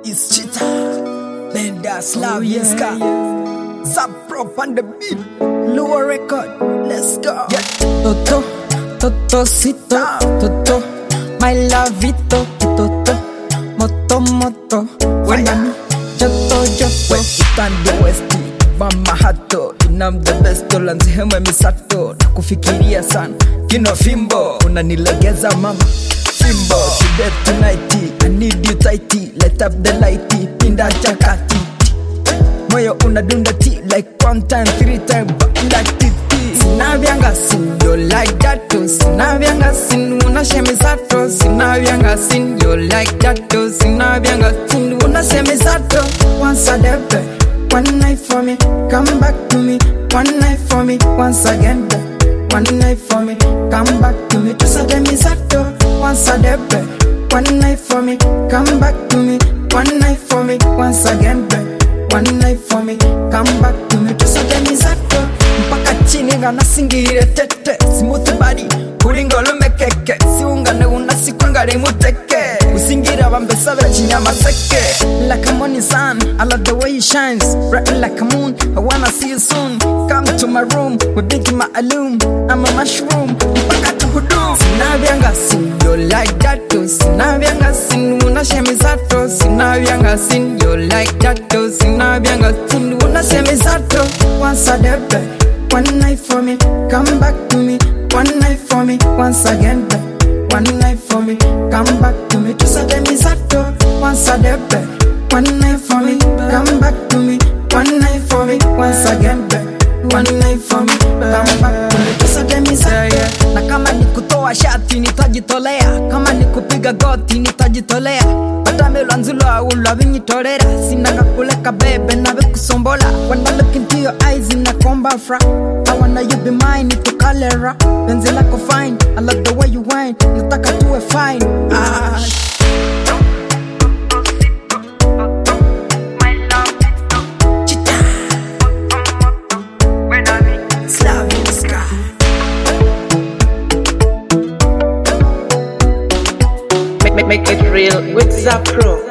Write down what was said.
It's Cheetah, Benda, Slavianska, Zaprop on the beat, lower record, let's go. Yeah. Toto, Totosito, Toto, my lovito, Toto, Moto, Wenami, Joto, West Stand West, Mama Hato, inam the best lanzi heme misato, nakufikiria sana, kino fimbo, unanilegeza mama. Fimbo, today tonight, I need you tighty, light up the lighty, pinda jakati. Moyo unadunda ti, like 1 time, 3 time, but like titi. Sinavyanga sin, you like that too. Sinavyanga sin, unashemisato. Sinavyanga sin, you like that too. Sinavyanga sin, unashemisato. Once a day, one night for me, come back to me. One night for me, once again, one night for me, come back to me. Just a demisato. Once a day, one night for me, come back to me. One night for me, once again, one night for me, come back to me. Just a demisato. Mpaka chini ngana singire tete, smooth body, kuringolo mekeke. Siungane unasikwangare muteke, usingira bambesa chinyama seke. Like a morning sun, I love the way it shines, bright like a moon. I wanna see you soon. Come to my room, we're digging my alum. I'm a mushroom, mpaka tuhudum. Sinavyanga sin, you like that too. Sinavyanga sin, unashemisato. Sinavyanga sin, you like that too. Sinavyanga sin, unashemisato. Once a day, one night for me, come back to me. One night for me, once again, one night for me, come back to me. Just a demisato. Once a day, one night for me, come back to me. One night for me, once again, one night for me, come back to me. Just a demisato. Na kama nikutoa shati nitajitolea, kama nikupiga goti nitajitolea. Batamelo anzula ula vinyitolera, sina kakuleka bebe na vikusombola. When I look into your eyes inakomba fra, I wanna you be mine nitukalera. Penzi lako fine, I love the way you whine, nataka tuwe fine. Make it real with Zapro.